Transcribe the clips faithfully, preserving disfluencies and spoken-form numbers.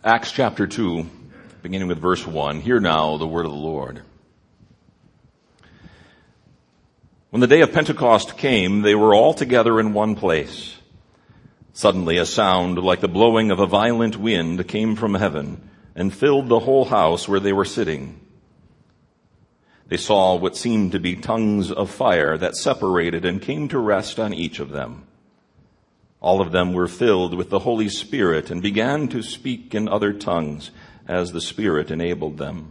Acts chapter two, beginning with verse one. Hear now the word of the Lord. When the day of Pentecost came, they were all together in one place. Suddenly a sound like the blowing of a violent wind came from heaven and filled the whole house where they were sitting. They saw what seemed to be tongues of fire that separated and came to rest on each of them. All of them were filled with the Holy Spirit and began to speak in other tongues as the Spirit enabled them.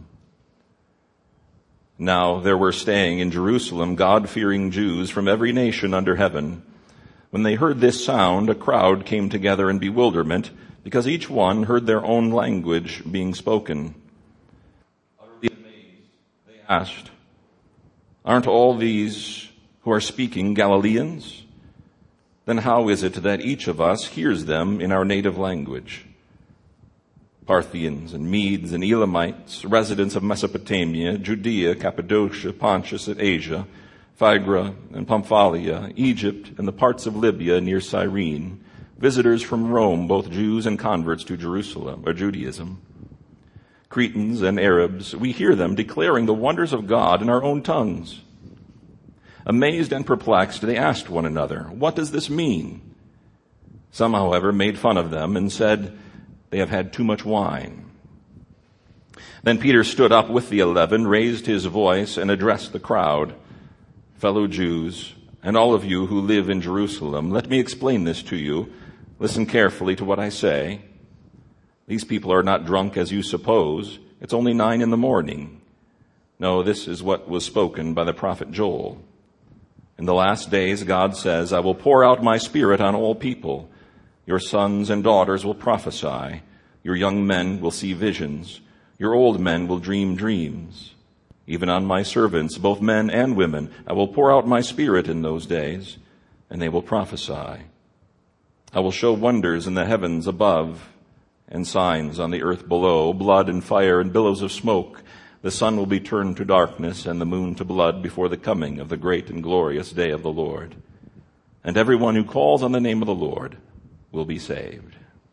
Now there were staying in Jerusalem God-fearing Jews from every nation under heaven. When they heard this sound, a crowd came together in bewilderment, because each one heard their own language being spoken. Utterly amazed, they asked, "Aren't all these who are speaking Galileans? Then how is it that each of us hears them in our native language? Parthians and Medes and Elamites, residents of Mesopotamia, Judea, Cappadocia, Pontus and Asia, Phrygia and Pamphylia, Egypt and the parts of Libya near Cyrene, visitors from Rome, both Jews and converts to Jerusalem or Judaism, Cretans and Arabs, we hear them declaring the wonders of God in our own tongues." Amazed and perplexed, they asked one another, "What does this mean?" Some, however, made fun of them and said, "They have had too much wine." Then Peter stood up with the eleven, raised his voice, and addressed the crowd. "Fellow Jews, and all of you who live in Jerusalem, let me explain this to you. Listen carefully to what I say. These people are not drunk as you suppose. It's only nine in the morning. No, this is what was spoken by the prophet Joel. In the last days, God says, I will pour out my Spirit on all people. Your sons and daughters will prophesy. Your young men will see visions. Your old men will dream dreams. Even on my servants, both men and women, I will pour out my Spirit in those days, and they will prophesy. I will show wonders in the heavens above and signs on the earth below, blood and fire and billows of smoke. The sun will be turned to darkness and the moon to blood before the coming of the great and glorious day of the Lord. And everyone who calls on the name of the Lord will be saved."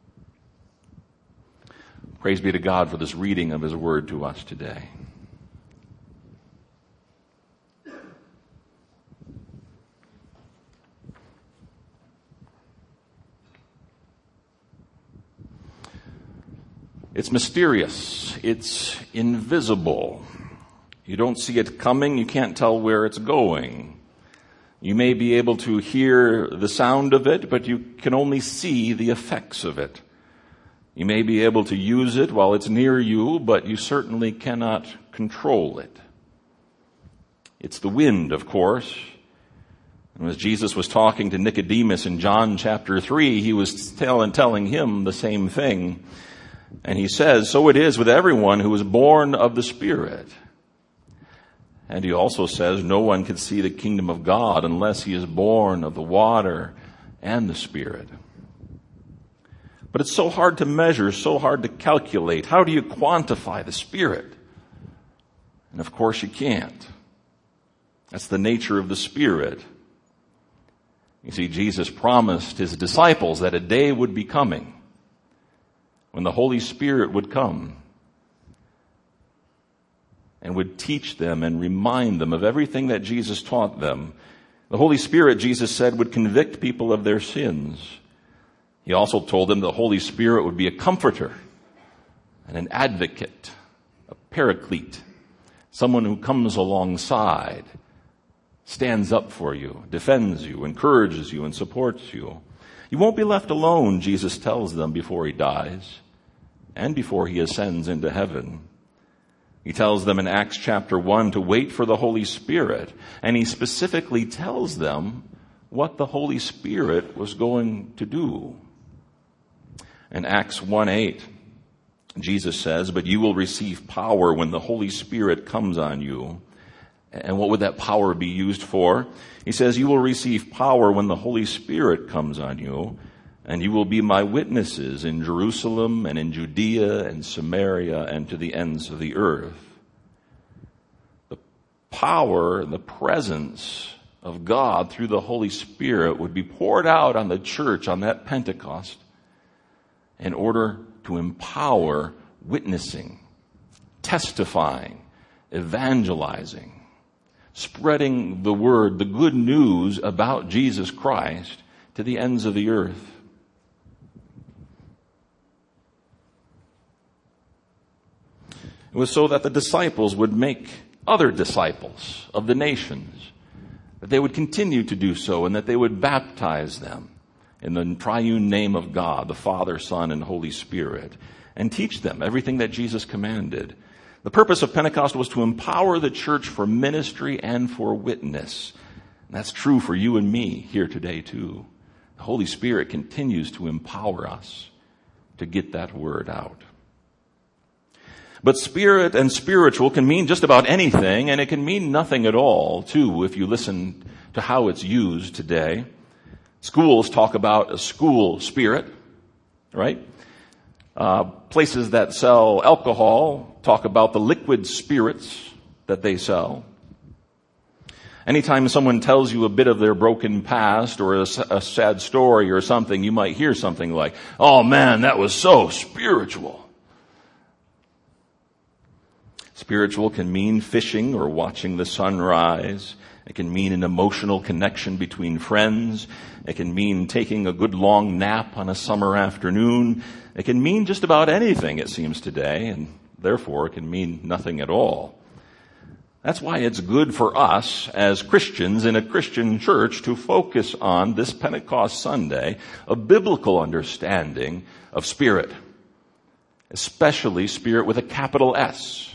Praise be to God for this reading of His word to us today. It's mysterious. It's invisible. You don't see it coming. You can't tell where it's going. You may be able to hear the sound of it, but you can only see the effects of it. You may be able to use it while it's near you, but you certainly cannot control it. It's the wind, of course. And as Jesus was talking to Nicodemus in John chapter three, he was tell- telling him the same thing. And he says, so it is with everyone who is born of the Spirit. And he also says, no one can see the kingdom of God unless he is born of the water and the Spirit. But it's so hard to measure, so hard to calculate. How do you quantify the Spirit? And of course you can't. That's the nature of the Spirit. You see, Jesus promised his disciples that a day would be coming when the Holy Spirit would come and would teach them and remind them of everything that Jesus taught them. The Holy Spirit, Jesus said, would convict people of their sins. He also told them the Holy Spirit would be a comforter and an advocate, a paraclete, someone who comes alongside, stands up for you, defends you, encourages you, and supports you. You won't be left alone, Jesus tells them before he dies and before he ascends into heaven. He tells them in Acts chapter one to wait for the Holy Spirit, and he specifically tells them what the Holy Spirit was going to do. In Acts one eight, Jesus says, but you will receive power when the Holy Spirit comes on you. And what would that power be used for? He says, you will receive power when the Holy Spirit comes on you, and you will be my witnesses in Jerusalem and in Judea and Samaria and to the ends of the earth. The power and the presence of God through the Holy Spirit would be poured out on the church on that Pentecost in order to empower witnessing, testifying, evangelizing, spreading the word, the good news about Jesus Christ to the ends of the earth. It was so that the disciples would make other disciples of the nations, that they would continue to do so, and that they would baptize them in the triune name of God, the Father, Son, and Holy Spirit, and teach them everything that Jesus commanded. The purpose of Pentecost was to empower the church for ministry and for witness. And that's true for you and me here today too. The Holy Spirit continues to empower us to get that word out. But spirit and spiritual can mean just about anything, and it can mean nothing at all, too, if you listen to how it's used today. Schools talk about a school spirit, right? Uh, places that sell alcohol talk about the liquid spirits that they sell. Anytime someone tells you a bit of their broken past or a, a sad story or something, you might hear something like, "Oh man, that was so spiritual." Spiritual can mean fishing or watching the sunrise. It can mean an emotional connection between friends. It can mean taking a good long nap on a summer afternoon. It can mean just about anything, it seems today, and therefore it can mean nothing at all. That's why it's good for us as Christians in a Christian church to focus on this Pentecost Sunday a biblical understanding of spirit, especially spirit with a capital S.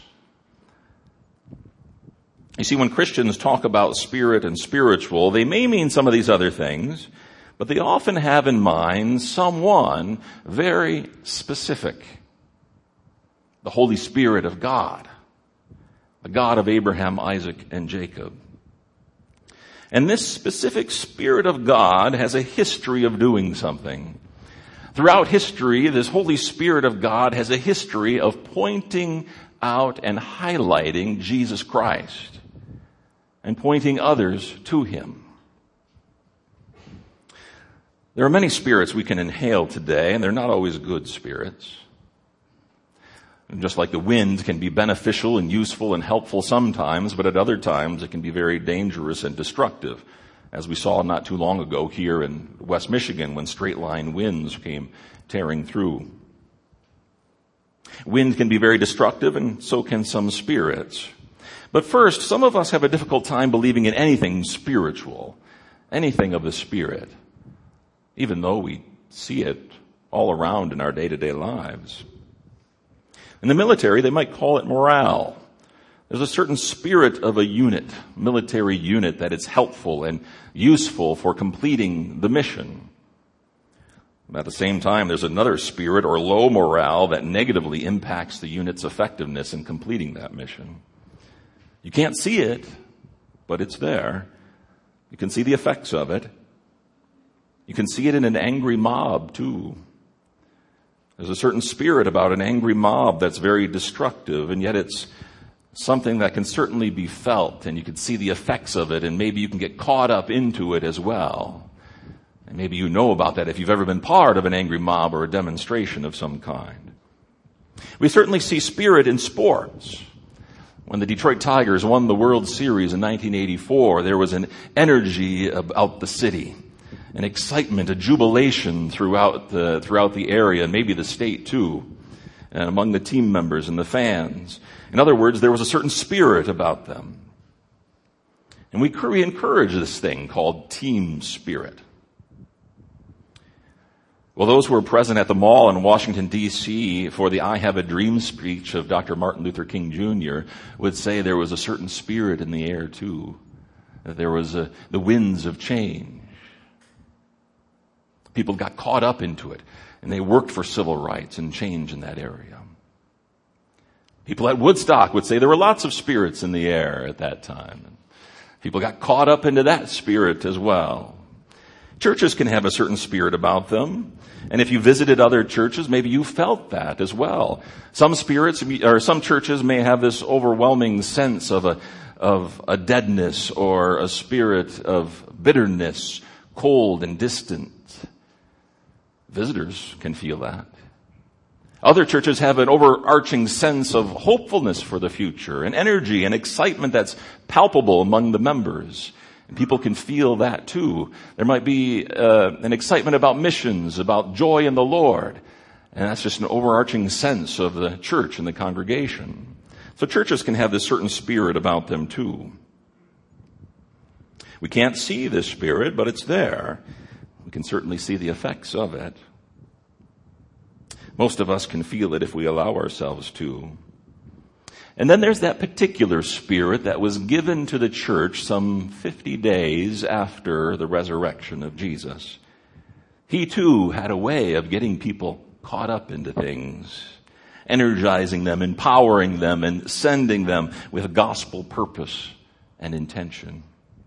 You see, when Christians talk about spirit and spiritual, they may mean some of these other things, but they often have in mind someone very specific. The Holy Spirit of God. The God of Abraham, Isaac, and Jacob. And this specific Spirit of God has a history of doing something. Throughout history, this Holy Spirit of God has a history of pointing out and highlighting Jesus Christ and pointing others to Him. There are many spirits we can inhale today, and they're not always good spirits. And just like the wind can be beneficial and useful and helpful sometimes, but at other times it can be very dangerous and destructive, as we saw not too long ago here in West Michigan when straight line winds came tearing through. Wind can be very destructive, and so can some spirits. But first, some of us have a difficult time believing in anything spiritual, anything of the Spirit, even though we see it all around in our day-to-day lives. In the military, they might call it morale. There's a certain spirit of a unit, military unit, that is helpful and useful for completing the mission. At the same time, there's another spirit or low morale that negatively impacts the unit's effectiveness in completing that mission. You can't see it, but it's there. You can see the effects of it. You can see it in an angry mob, too. There's a certain spirit about an angry mob that's very destructive, and yet it's something that can certainly be felt, and you can see the effects of it, and maybe you can get caught up into it as well. And maybe you know about that if you've ever been part of an angry mob or a demonstration of some kind. We certainly see spirit in sports. When the Detroit Tigers won the World Series in nineteen eighty-four, there was an energy about the city, an excitement, a jubilation throughout the, throughout the area, and maybe the state too, and among the team members and the fans. In other words, there was a certain spirit about them. And we, we encourage this thing called team spirit. Well, those who were present at the mall in Washington, D C for the I Have a Dream speech of Doctor Martin Luther King Junior would say there was a certain spirit in the air, too. That there was a, the winds of change. People got caught up into it, and they worked for civil rights and change in that area. People at Woodstock would say there were lots of spirits in the air at that time. People got caught up into that spirit as well. Churches can have a certain spirit about them. And if you visited other churches, maybe you felt that as well. Some spirits, or some churches may have this overwhelming sense of a, of a deadness or a spirit of bitterness, cold and distant. Visitors can feel that. Other churches have an overarching sense of hopefulness for the future, and energy and excitement that's palpable among the members. And people can feel that too. There might be uh, an excitement about missions, about joy in the Lord. And that's just an overarching sense of the church and the congregation. So churches can have this certain spirit about them too. We can't see this spirit, but it's there. We can certainly see the effects of it. Most of us can feel it if we allow ourselves to. And then there's that particular spirit that was given to the church some fifty days after the resurrection of Jesus. He too had a way of getting people caught up into things, energizing them, empowering them, and sending them with gospel purpose and intention.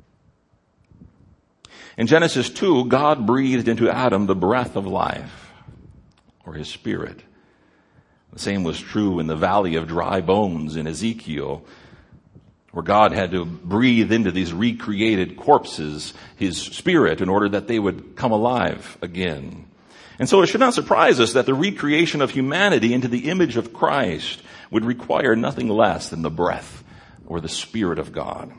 In Genesis two, God breathed into Adam the breath of life, or his spirit. The same was true in the valley of dry bones in Ezekiel, where God had to breathe into these recreated corpses his spirit in order that they would come alive again. And so it should not surprise us that the recreation of humanity into the image of Christ would require nothing less than the breath or the Spirit of God.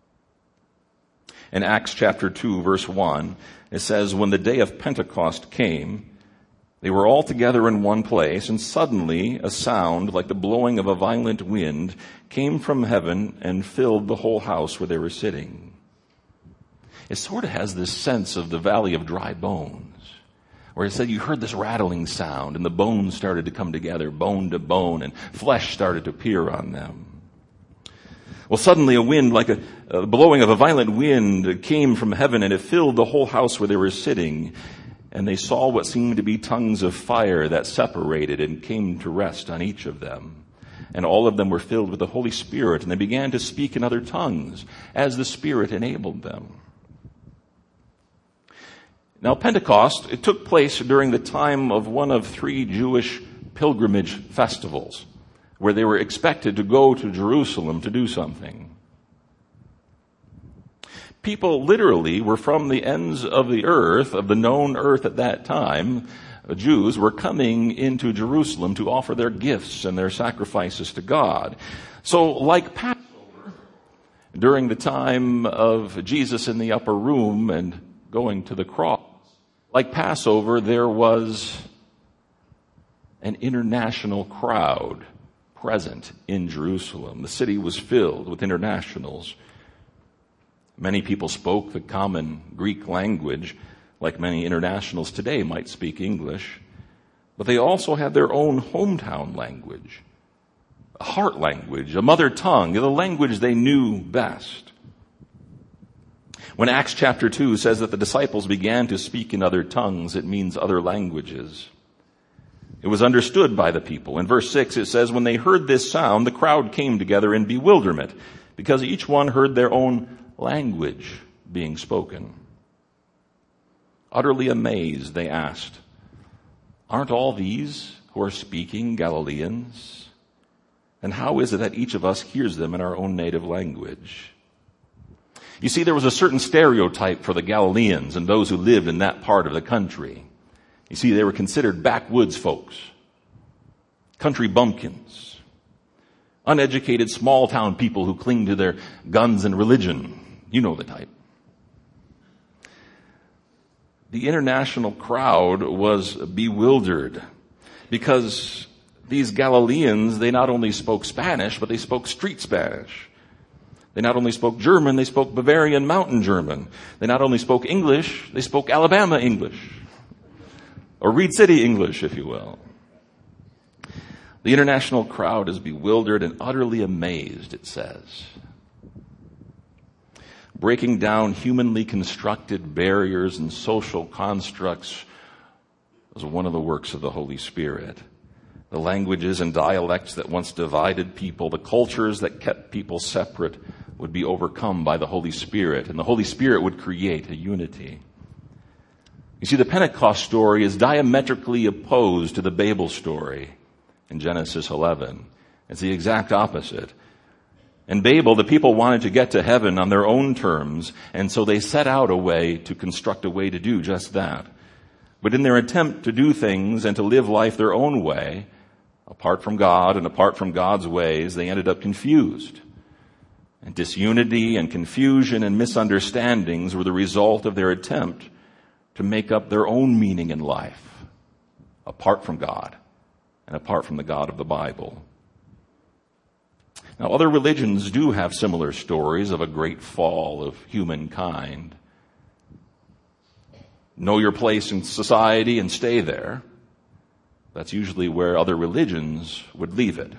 In Acts chapter two, verse one, it says, "When the day of Pentecost came, they were all together in one place, and suddenly a sound like the blowing of a violent wind came from heaven and filled the whole house where they were sitting." It sort of has this sense of the valley of dry bones, where it said you heard this rattling sound and the bones started to come together, bone to bone, and flesh started to appear on them. Well, suddenly a wind like a, a blowing of a violent wind came from heaven, and it filled the whole house where they were sitting. And they saw what seemed to be tongues of fire that separated and came to rest on each of them. And all of them were filled with the Holy Spirit, and they began to speak in other tongues as the Spirit enabled them. Now, Pentecost, it took place during the time of one of three Jewish pilgrimage festivals, where they were expected to go to Jerusalem to do something. People literally were from the ends of the earth, of the known earth at that time. Jews were coming into Jerusalem to offer their gifts and their sacrifices to God. So like Passover, during the time of Jesus in the upper room and going to the cross, like Passover, there was an international crowd present in Jerusalem. The city was filled with internationals. Many people spoke the common Greek language, like many internationals today might speak English, but they also had their own hometown language, a heart language, a mother tongue, the language they knew best. When Acts chapter two says that the disciples began to speak in other tongues, it means other languages. It was understood by the people. In verse six it says, "When they heard this sound, the crowd came together in bewilderment, because each one heard their own language being spoken. Utterly amazed, they asked, 'Aren't all these who are speaking Galileans? And how is it that each of us hears them in our own native language?'" You see, there was a certain stereotype for the Galileans and those who lived in that part of the country. You see, they were considered backwoods folks, country bumpkins, uneducated small-town people who cling to their guns and religion. You know the type. The international crowd was bewildered because these Galileans, they not only spoke Spanish, but they spoke street Spanish. They not only spoke German, they spoke Bavarian mountain German. They not only spoke English, they spoke Alabama English, or Reed City English, if you will. The international crowd is bewildered and utterly amazed, it says. Breaking down humanly constructed barriers and social constructs was one of the works of the Holy Spirit. The languages and dialects that once divided people, the cultures that kept people separate, would be overcome by the Holy Spirit, and the Holy Spirit would create a unity. You see, the Pentecost story is diametrically opposed to the Babel story in Genesis eleven. It's the exact opposite. In Babel, the people wanted to get to heaven on their own terms, and so they set out a way to construct a way to do just that. But in their attempt to do things and to live life their own way, Apart from God and apart from God's ways, they ended up confused. And disunity and confusion and misunderstandings were the result of their attempt to make up their own meaning in life, apart from God and apart from the God of the Bible. Now, other religions do have similar stories of a great fall of humankind. Know your place in society and stay there. That's usually where other religions would leave it.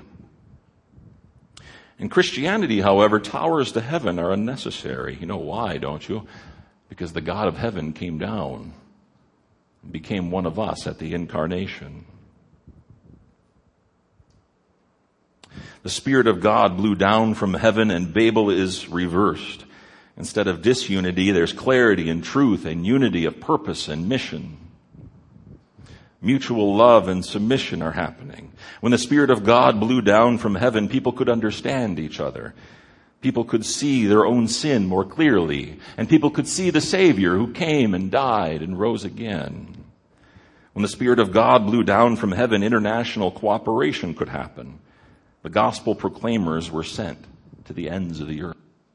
In Christianity, however, towers to heaven are unnecessary. You know why, don't you? Because the God of heaven came down and became one of us at the incarnation. The Spirit of God blew down from heaven and Babel is reversed. Instead of disunity, there's clarity and truth and unity of purpose and mission. Mutual love and submission are happening. When the Spirit of God blew down from heaven, people could understand each other. People could see their own sin more clearly, and people could see the Savior who came and died and rose again. When the Spirit of God blew down from heaven, international cooperation could happen. The gospel proclaimers were sent to the ends of the earth.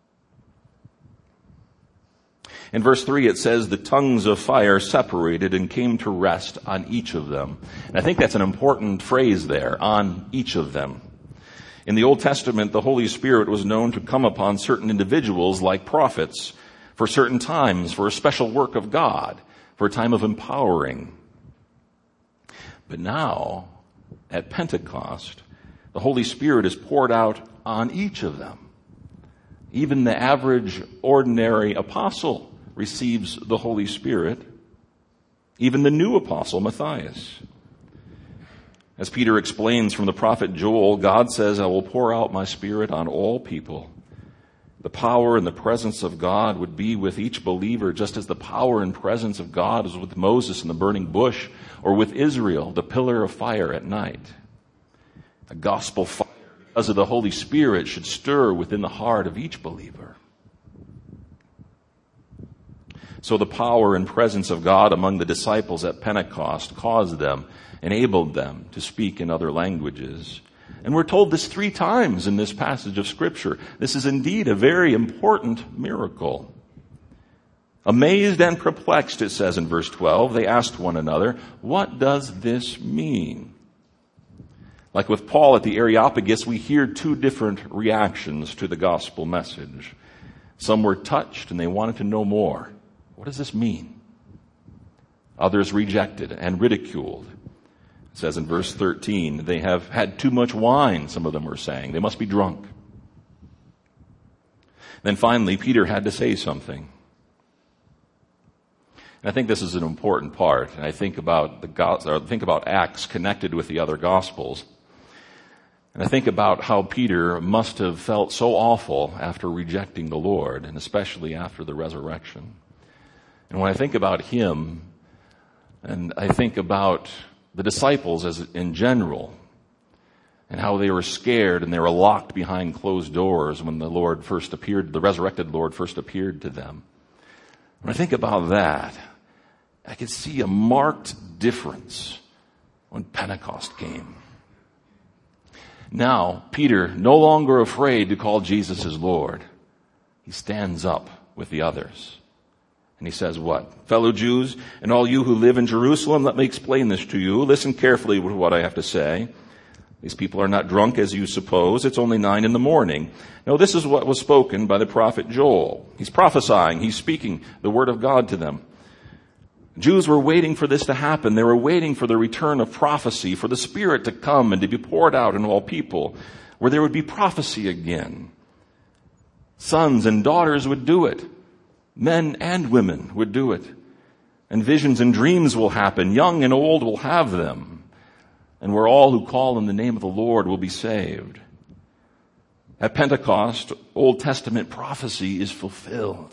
In verse three, it says, the tongues of fire separated and came to rest on each of them. And I think that's an important phrase there, on each of them. In the Old Testament, the Holy Spirit was known to come upon certain individuals like prophets for certain times, for a special work of God, for a time of empowering. But now, at Pentecost, the Holy Spirit is poured out on each of them. Even the average, ordinary apostle receives the Holy Spirit. Even the new apostle, Matthias. As Peter explains from the prophet Joel, God says, I will pour out my Spirit on all people. The power and the presence of God would be with each believer, just as the power and presence of God was with Moses in the burning bush, or with Israel, the pillar of fire at night. A gospel fire, because of the Holy Spirit, should stir within the heart of each believer. So the power and presence of God among the disciples at Pentecost caused them, enabled them to speak in other languages. And we're told this three times in this passage of Scripture. This is indeed a very important miracle. Amazed and perplexed, it says in verse twelve, they asked one another, what does this mean? Like with Paul at the Areopagus, we hear two different reactions to the gospel message. Some were touched and they wanted to know more. What does this mean? Others rejected and ridiculed. It says in verse thirteen, they have had too much wine, some of them were saying. They must be drunk. Then finally, Peter had to say something. And I think this is an important part. And I think about the or think about Acts connected with the other Gospels. And I think about how Peter must have felt so awful after rejecting the Lord, and especially after the resurrection. And when I think about him, and I think about the disciples as in general, and how they were scared and they were locked behind closed doors when the Lord first appeared, the resurrected Lord first appeared to them. When I think about that, I could see a marked difference when Pentecost came. Now, Peter, no longer afraid to call Jesus his Lord, he stands up with the others. And he says what? Fellow Jews, and all you who live in Jerusalem, let me explain this to you. Listen carefully to what I have to say. These people are not drunk as you suppose. It's only nine in the morning. No, this is what was spoken by the prophet Joel. He's prophesying. He's speaking the word of God to them. Jews were waiting for this to happen. They were waiting for the return of prophecy, for the Spirit to come and to be poured out on all people, where there would be prophecy again. Sons and daughters would do it. Men and women would do it. And visions and dreams will happen. Young and old will have them. And where all who call in the name of the Lord will be saved. At Pentecost, Old Testament prophecy is fulfilled.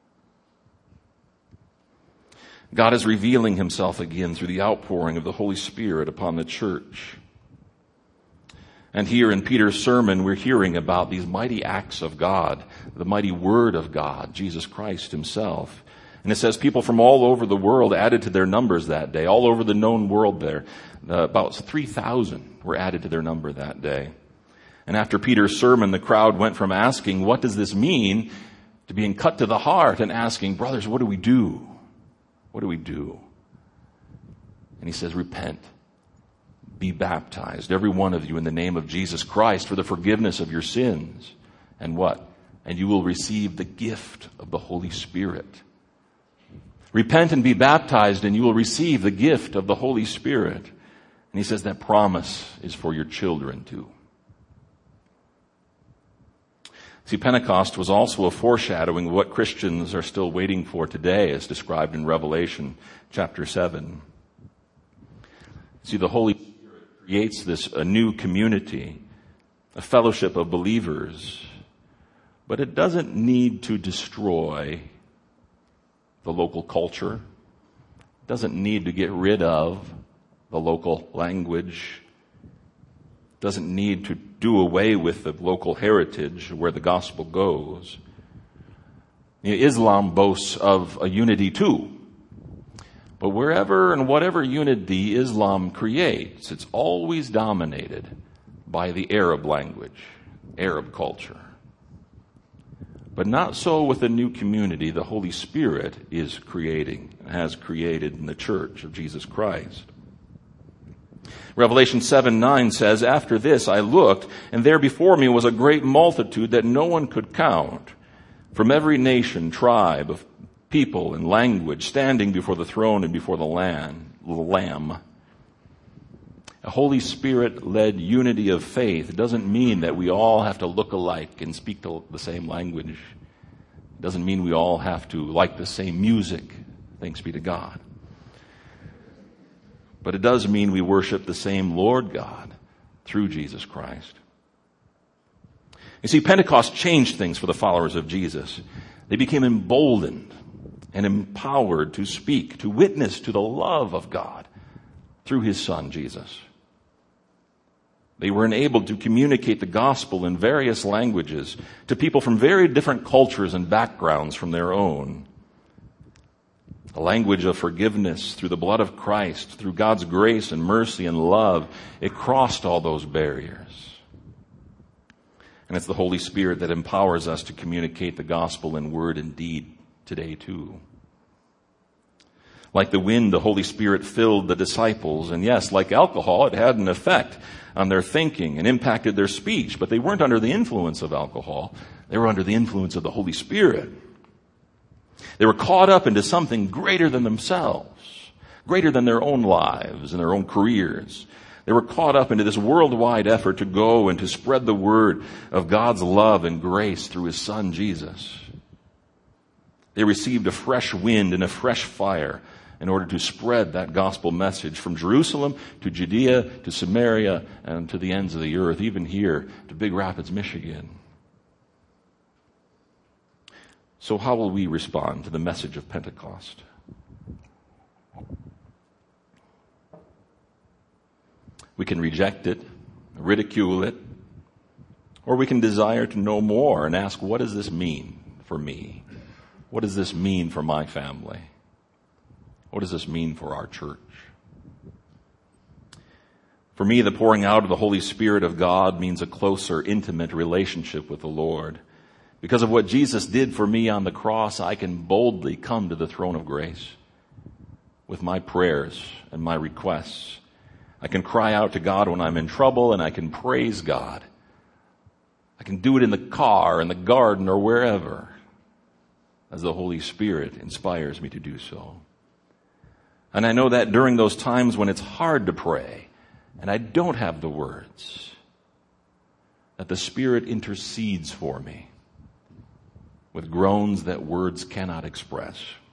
God is revealing himself again through the outpouring of the Holy Spirit upon the church. And here in Peter's sermon, we're hearing about these mighty acts of God, the mighty Word of God, Jesus Christ himself. And it says people from all over the world added to their numbers that day, all over the known world there. Uh, about three thousand were added to their number that day. And after Peter's sermon, the crowd went from asking, what does this mean, to being cut to the heart and asking, brothers, what do we do? What do we do? And he says, repent. Be baptized, every one of you, in the name of Jesus Christ for the forgiveness of your sins. And what? And you will receive the gift of the Holy Spirit. Repent and be baptized, and you will receive the gift of the Holy Spirit. And he says that promise is for your children too. See, Pentecost was also a foreshadowing of what Christians are still waiting for today, as described in Revelation chapter seven. See, the Holy Spirit creates this a new community, a fellowship of believers, but it doesn't need to destroy the local culture. It doesn't need to get rid of the local language. It doesn't need to do away with the local heritage where the gospel goes. You know, Islam boasts of a unity too. But wherever and whatever unity Islam creates, it's always dominated by the Arab language, Arab culture. But not so with the new community the Holy Spirit is creating, has created in the church of Jesus Christ. Revelation seven nine says, after this I looked, and there before me was a great multitude that no one could count, from every nation, tribe, of people and language, standing before the throne and before the Lamb. Lamb. A Holy Spirit-led unity of faith doesn't mean that we all have to look alike and speak the same language. It doesn't mean we all have to like the same music. Thanks be to God. But it does mean we worship the same Lord God through Jesus Christ. You see, Pentecost changed things for the followers of Jesus. They became emboldened and empowered to speak, to witness to the love of God through His Son, Jesus. They were enabled to communicate the gospel in various languages to people from very different cultures and backgrounds from their own. A language of forgiveness through the blood of Christ, through God's grace and mercy and love. It crossed all those barriers. And it's the Holy Spirit that empowers us to communicate the gospel in word and deed today too. Like the wind, the Holy Spirit filled the disciples. And yes, like alcohol, it had an effect on their thinking and impacted their speech. But they weren't under the influence of alcohol. They were under the influence of the Holy Spirit. They were caught up into something greater than themselves, greater than their own lives and their own careers. They were caught up into this worldwide effort to go and to spread the word of God's love and grace through His Son, Jesus. They received a fresh wind and a fresh fire in order to spread that gospel message from Jerusalem to Judea to Samaria and to the ends of the earth, even here to Big Rapids, Michigan. So how will we respond to the message of Pentecost? We can reject it, ridicule it, or we can desire to know more and ask, what does this mean for me? What does this mean for my family? What does this mean for our church? For me, the pouring out of the Holy Spirit of God means a closer, intimate relationship with the Lord. Because of what Jesus did for me on the cross, I can boldly come to the throne of grace with my prayers and my requests. I can cry out to God when I'm in trouble, and I can praise God. I can do it in the car, in the garden, or wherever, as the Holy Spirit inspires me to do so. And I know that during those times when it's hard to pray, and I don't have the words, that the Spirit intercedes for me with groans that words cannot express.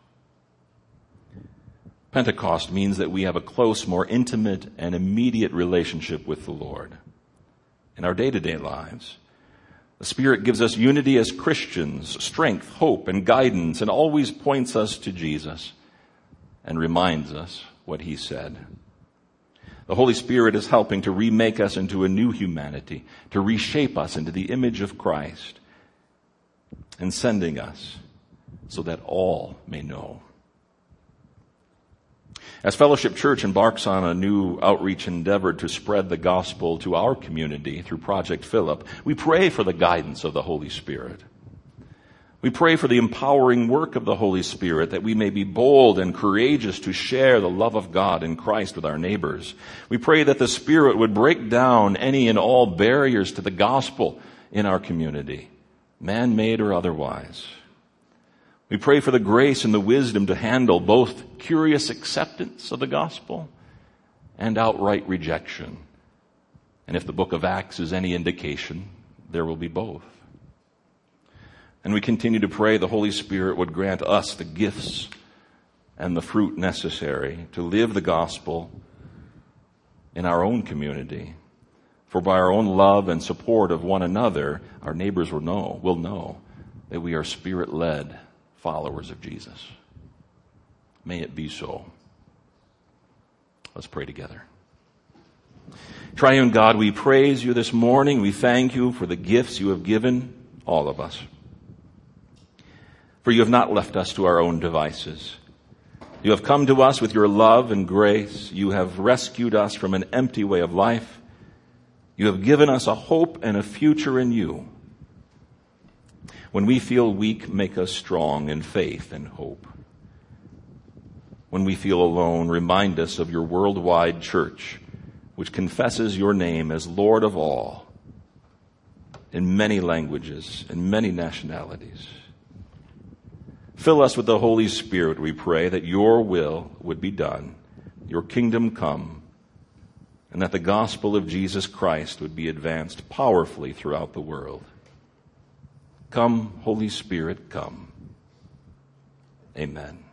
Pentecost means that we have a close, more intimate, and immediate relationship with the Lord in our day-to-day lives. The Spirit gives us unity as Christians, strength, hope, and guidance, and always points us to Jesus and reminds us what He said. The Holy Spirit is helping to remake us into a new humanity, to reshape us into the image of Christ, and sending us so that all may know. As Fellowship Church embarks on a new outreach endeavor to spread the gospel to our community through Project Philip, we pray for the guidance of the Holy Spirit. We pray for the empowering work of the Holy Spirit, that we may be bold and courageous to share the love of God in Christ with our neighbors. We pray that the Spirit would break down any and all barriers to the gospel in our community, man-made or otherwise. We pray for the grace and the wisdom to handle both curious acceptance of the gospel and outright rejection. And if the book of Acts is any indication, there will be both. And we continue to pray the Holy Spirit would grant us the gifts and the fruit necessary to live the gospel in our own community. For by our own love and support of one another, our neighbors will know, will know that we are Spirit-led followers of Jesus. May it be so. Let's pray together. Triune God, we praise you this morning. We thank you for the gifts you have given all of us. For you have not left us to our own devices. You have come to us with your love and grace. You have rescued us from an empty way of life. You have given us a hope and a future in you. When we feel weak, make us strong in faith and hope. When we feel alone, remind us of your worldwide church, which confesses your name as Lord of all, in many languages, in many nationalities. Fill us with the Holy Spirit, we pray, that your will would be done, your kingdom come, and that the gospel of Jesus Christ would be advanced powerfully throughout the world. Come, Holy Spirit, come. Amen.